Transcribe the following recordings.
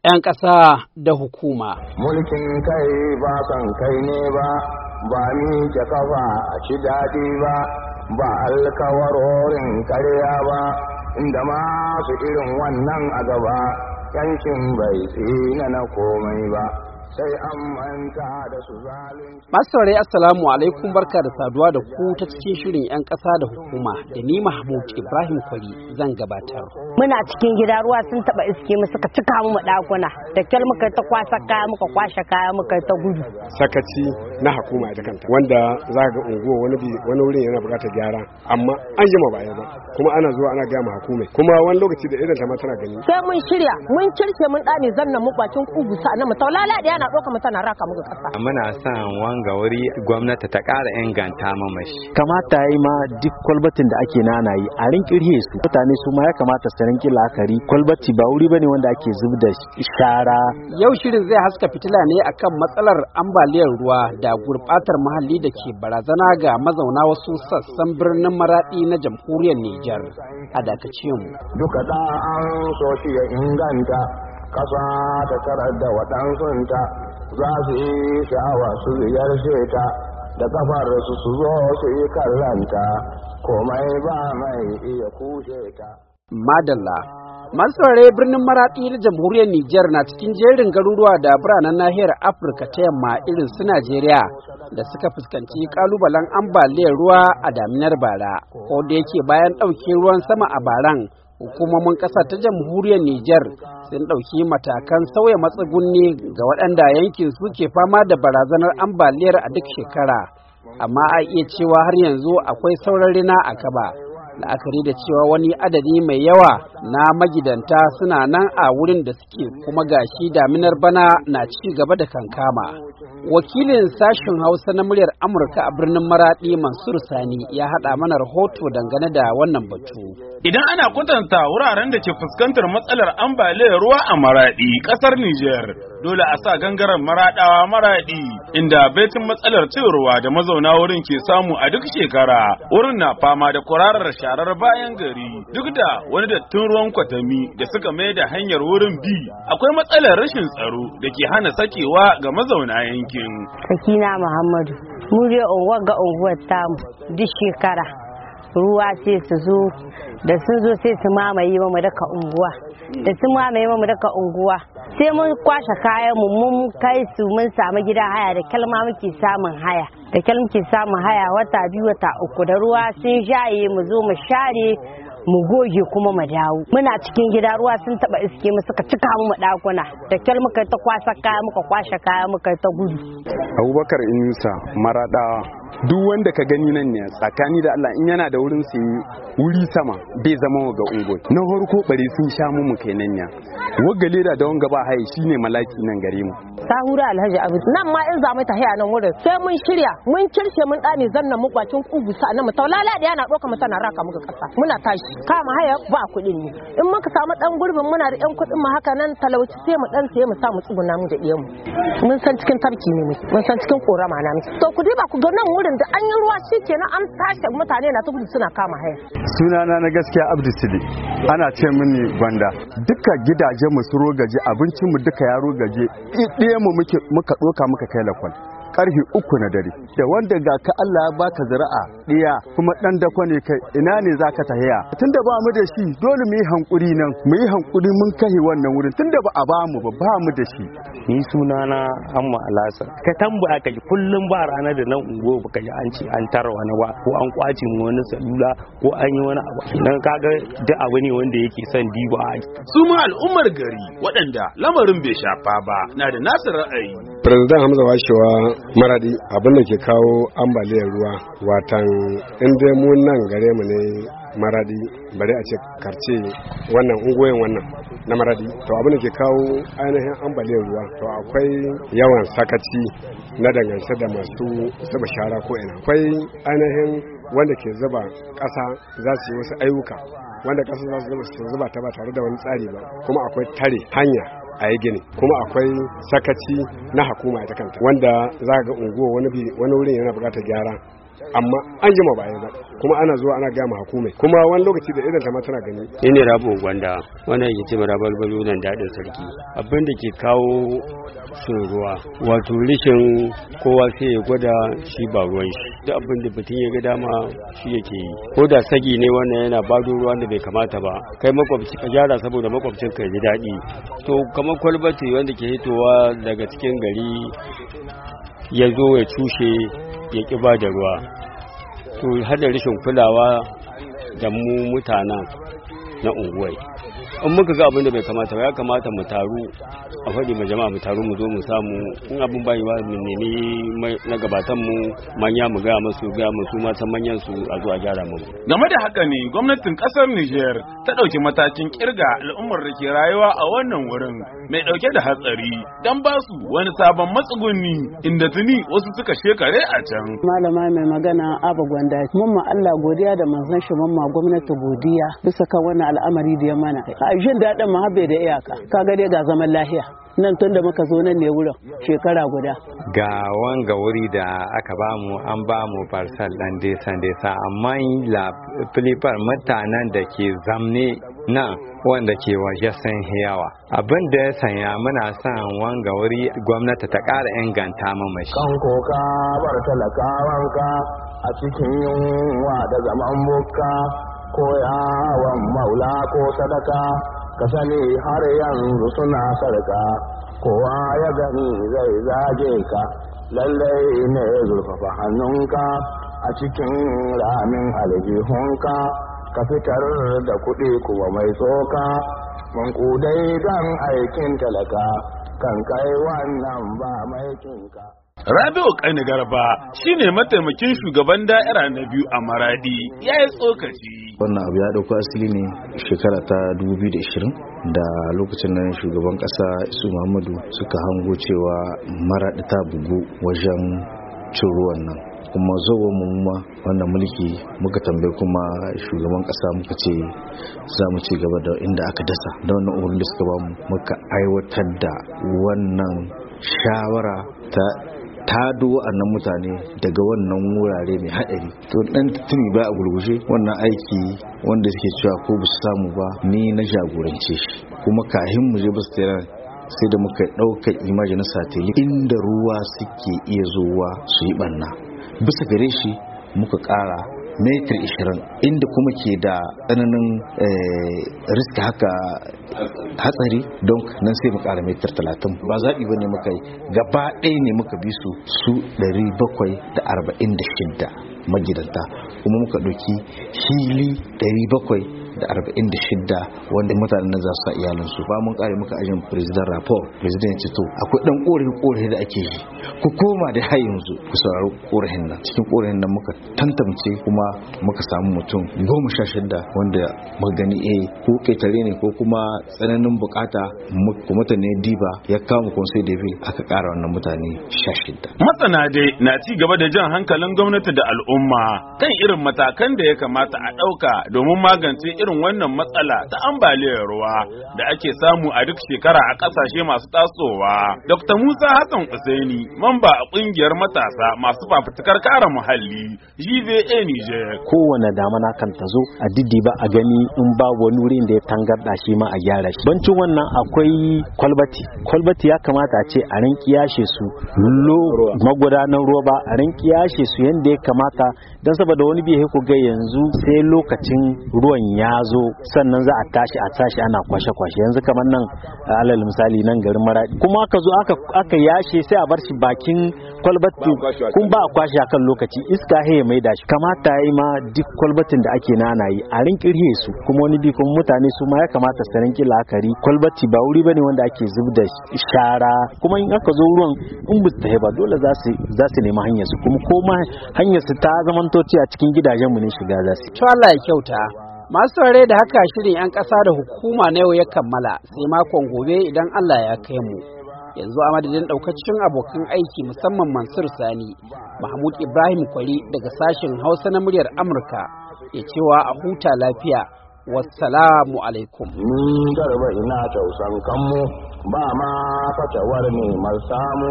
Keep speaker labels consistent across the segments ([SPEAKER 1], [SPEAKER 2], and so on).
[SPEAKER 1] 'yan ƙasa da hukuma.
[SPEAKER 2] Mulkin kai ba son kai ne ba, ba ni ke kafa a ci daɗi ba, ba alkawarorin karya ba, inda masu irin wannan a gaba, yankin bai tsina na komai ba. Sai an manta da su zalunci.
[SPEAKER 1] Masu saurari assalamu alaikum, barka da saduwa da ku ta cikin shirin 'yan ƙasa da hukuma da ni Mahmud Ibrahim Kwari zan gabatar.
[SPEAKER 3] Muna cikin gida ruwa sun taba iske mu suka cika mu ɗakuna da kyal muka ta kwasa kaya muka kwashe kaya muka ta gudu.
[SPEAKER 4] Sakaci na hukuma ita kanta wanda za ga unguwa wani wurin yana buƙatar gyara amma an jima ba ya ba kuma ana zuwa ana gaya ma hukumai kuma wani lokaci da idan ta ma tana gani.
[SPEAKER 3] Sai mun shirya mun kirke mun ɗane zanna mu bakin kugu sa na mu taulala da na ɗauka mata na raka muka ƙasa.
[SPEAKER 5] Muna son wanga wuri gwamnati ta ƙara inganta mamashi.
[SPEAKER 6] Kamata yi ma duk kwalbatin da ake nana yi a rinkirhe su. Mutane su ma ya kamata su rinki la'akari kwalbati ba wuri bane wanda ake zub da shara.
[SPEAKER 1] Yau shirin zai haska fitila ne akan matsalar ambaliyar ruwa da gurɓatar muhalli da ke barazana ga mazauna wasu sassan birnin Maraɗi na jamhuriyar Nijar. A dakace mu.
[SPEAKER 2] Duka da an so shi ya inganta. Kasa ta tarar da waɗansunta za su yi sha'awa su ziyarce ta da kafar su zo su yi kallanta komai ba mai iya kushe ta.
[SPEAKER 1] Madalla. Masu saurare birnin Maraɗi na jamhuriyar Nijar na cikin jerin garuruwa da biranen nahiyar Afirka ta yamma irin su Najeriya da suka fuskanci kalubalen ambaliyar ruwa a daminar bara. Ko da yake bayan ɗauke ruwan sama a baran, hukumomin ƙasa ta jamhuriyar Nijar sun ɗauki matakan sauya matsugunni ga waɗanda yankin suke fama da barazanar ambaliyar a duk shekara, amma a iya cewa har yanzu akwai sauran rina a kaba, la'akari da cewa wani adadi mai yawa na magidanta suna nan a wurin da suke kuma gashi daminar bana na ci gaba da kankama. Wakilin sashen Hausa na muryar Amurka a birnin Maraɗi Mansur Sani ya haɗa mana rahoto dangane da wannan batu.
[SPEAKER 7] Idan ana kwatanta wuraren da ke fuskantar matsalar ambaliyar ruwa a Maraɗi, ƙasar Nijar, dole a sa gangaren Maraɗawa Maraɗi, inda baitin matsalar cin ruwa da mazauna wurin ke samu a duk shekara. Wurin na fama da kwararar sharar bayan gari, duk da wani dattin ruwan kwatami da suka mai da hanyar wurin bi. Akwai matsalar rashin tsaro da ke hana sakewa ga mazauna yankin.
[SPEAKER 3] Sakina Muhammadu, mu dai unguwar ga unguwar tamu duk shekara ruwa sai su zo, da sun zo sai su mamaye mu daga unguwa, da su mamaye mu daga unguwa sai mun kwashe kayan mu mun kai su mun samu gidan haya da kalma muke samun haya, da kalma muke samun haya wata biyu wata uku, da ruwa sun shaye mu zo mu share mu goge kuma mu dawo. Muna cikin gida ruwa sun taba iske mu suka cika mu ɗakuna da kyal muka ta kwasa kaya muka kwashe kaya muka ta gudu.
[SPEAKER 4] Abubakar Inusa Maraɗawa, duk wanda ka gani nan ne tsakani da Allah in yana da wurin su wuri sama bai zama ga ungo na farko bare sun sha mu kenan ya wagga leda da wanga ba haye shine malaki nan gare mu.
[SPEAKER 3] Sahura Alhaji Abu nan ma in za mu ta haya nan wurin sai mun shirya mun kirce mun dane zanna mu bakin kugu sa nan mu taulala da yana doka mu tana raka muka kasa muna tashi kama haya ba kuɗin ne in muka samu dan gurbin muna da yan kuɗin mu haka nan talauci sai mu dan sai mu sa mu tsuguna mu da diyan mu mun san cikin tabki ne mun san cikin korama na mu to ku ba ku ga nan wurin da an yi ruwa shikenan an tashi mutane na ta gudu suna kama haya.
[SPEAKER 4] Sunana na gaskiya Abdu Sidi ana ce mini Gwanda, duka gidaje mu su rogaje abincin mu duka ya rogaje ɗaya mu muka ɗoka muka kai lakwal karfe 3 na dare da wanda ga ka Allah ya baka zira'a ɗiya kuma ɗan dako ne kai ina ne zaka tahiya tunda ba mu da shi dole mu yi hankuri nan mu yi hankuri mun kai wannan wurin tunda ba a ba mu da shi.
[SPEAKER 8] Ni sunana Amma Alasa ka tambaya ka kullum ba ranar da nan ungo baka ji an ce an tara wani ba ko an kwace mu wani salula ko an yi wani abu dan kaga duk abu ne wanda yake son diba.
[SPEAKER 7] Su ma al'ummar gari waɗanda lamarin bai shafa ba na da nasu ra'ayi.
[SPEAKER 4] President Hamza Washewa Maradi abin da ke kawo ambaliyar ruwa watan inda mu nan gare mu ne Maradi bari a ce karce wannan ungoyin wannan na Maradi to abin da ke kawo ainihin ambaliyar ruwa to akwai yawan sakaci na dangance da masu zuba shara ko ina akwai ainihin wanda ke zuba ƙasa za su yi wasu ayyuka wanda ƙasa za su zuba ta ba tare da wani tsari ba kuma akwai tare hanya a yi gini kuma akwai sakaci na hukuma ita kanta wanda za ga unguwa wani wurin yana buƙatar gyara amma an jima ba ba kuma ana zuwa ana gaya ma hukumai kuma wani lokaci da idan ta ma tana gani.
[SPEAKER 5] Ni ne Rabu Gwanda wannan yake ce mara balbalu nan dadin sarki. Abin da ke kawo shin ruwa wato rishin kowa sai ya gwada shi ba ruwan shi. Duk abin da mutum ya ga dama shi yake yi. Ko da sagi ne wannan yana bado ruwan da bai kamata ba. Kai makwabci ka gyara saboda makwabcin ka ji daɗi. To kamar kwalbati wanda ke hitowa daga cikin gari ya zo ya cushe ya ƙi ba da ruwa. To har da rashin kulawa da mu mutanen na unguwai. In muka ga abin da bai kamata ba ya kamata mu taru a faɗi ma jama'a mu taru mu zo mu samu in abin bai ba mu nemi na gabatan mu manya mu ga musu matan manyan su a zo a gyara mu.
[SPEAKER 7] Game da haka ne gwamnatin kasar Niger ta dauki matakin kirga al'ummar da ke rayuwa a wannan wurin mai dauke da hatsari dan ba su wani sabon matsuguni inda tuni wasu suka shekare a can.
[SPEAKER 9] Malama mai magana Aba Gwanda mun ma Allah godiya da manzon shi mun ma gwamnati godiya bisa kan wannan al'amari da ya mana. A jin daɗin mu habe da iyaka kaga dai ga zaman lafiya nan tun da muka zo nan ne wurin shekara guda.
[SPEAKER 5] Ga wanga wuri da aka bamu an bamu parcel dan desa amma la filifar mutanen da ke zamne nan wanda ke waje sun yawa abin da ya sanya muna son wanga wuri gwamnati ta ƙara inganta mamashi.
[SPEAKER 2] Kan koka bar talakawanka a cikin yunwa da zaman bukka ko yawon maula ko sadaka ka sani har yanzu suna sarka kowa ya gani zai zage ka lallai ne zurfafa hannunka a cikin ramin aljihunka ka fitar da kuɗi kuma mai tsoka mankudai don aikin talaka kan kai wannan ba maikinka.
[SPEAKER 7] Rabi'u Kani Garba shine mataimakin shugaban da'ira na biyu a Maradi ya yi tsokaci.
[SPEAKER 6] Wannan abu ya dauko asali ne shekara ta 2020 da lokacin nan shugaban kasa Isu Muhammadu suka hango cewa Maradi ta bugu wajen cin ruwan nan. Kuma zuwa mu wannan mulki muka tambaye kuma shugaban kasa muka ce za mu ci gaba da inda aka dasa da wannan umarnin da suka bamu muka aiwatar da wannan shawara ta tado wa'annan mutane daga wannan wurare mai haɗari. To dan tuni ba a gurguje wannan aiki wanda suke cewa ko ba su samu ba ni na jagorance shi kuma kahin mu je ba su tsira sai da muka ɗaukar imaji na satellite inda ruwa suke iya zuwa su yi ɓanna bisa gare shi muka ƙara metir 20 inda kuma ke da tsananin riska haka hatsari don nan sai mu ƙara metir 30 ba zaɓi ba ne muka yi gaba ɗaya ne muka bi su 746 magidanta kuma muka ɗauki hili 746 wanda mutanen nan za su sa iyalansu ba mun kare muka ajin president rapport president ce to akwai dan korafi da ake yi ku koma da har yanzu ku saurari korafin nan cikin korafin nan muka tantance kuma muka samu mutum 16 wanda muka gani ko ketare ne ko kuma tsananin bukata mutane diba ya kawo mu conseil de ville aka kara wannan mutane 16.
[SPEAKER 7] Masana dai na ci gaba da jan hankalin gwamnati da al'umma kan irin matakan da ya kamata a ɗauka domin magance irin wannan matsala ta ambaliyar ruwa da ake samu a duk shekara a ƙasashe masu tasowa. Dr. Musa Hassan Usaini, mamba a ƙungiyar matasa masu fafutukar kare muhalli, GVA Niger.
[SPEAKER 6] Kowane damana kan ta zo a diddiba a gani in babu wani wurin da ya tangarda shi ma a gyara shi. Bancin wannan akwai kwalbati ya kamata a ce a rinki yashe su magudanan roba a rinki yashe su yanda ya kamata don saboda wani biye ku ga yanzu sai lokacin ruwan ya zo sannan za a tashi ana kwashe-kwashe yanzu kamar nan alal misali nan garin Maradi kuma aka zo aka yashe sai a bar shi bakin kwalbati kun ba a kwashe akan lokaci iska ya mai da shi kamata yayi ma duk kwalbatin da ake nana yi a rinkirhe su kuma wani bi kuma mutane su ma ya kamata su rinki la'akari kwalbati ba wuri bane wanda ake zub da shara kuma in aka zo ruwan in bu ta ba dole za su nemi hanyar su kuma ko ma hanyar su ta zamantoci a cikin gidajen mu ne shiga za su.
[SPEAKER 1] To Allah ya kyauta. Masu saurare da haka shirin 'yan ƙasa da hukuma na yau ya kammala sai makon gobe idan Allah ya kai mu. Yanzu a madadin ɗaukacin abokan aiki musamman Mansur Sani, Mahmud Ibrahim Kwari daga sashen Hausa na muryar Amurka ya cewa a huta lafiya. Wassalamu alaikum.
[SPEAKER 2] Ni garba ina tausan kanmu ba ma fatawar neman samu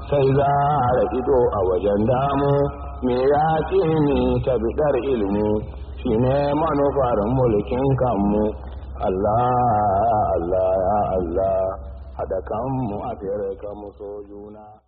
[SPEAKER 2] sai za a ido a wajen damu me ya ce ni ta bidar ilimi shine manufar mulkin kanmu Allah Allah ya Allah haɗa kanmu a fere kanmu so juna.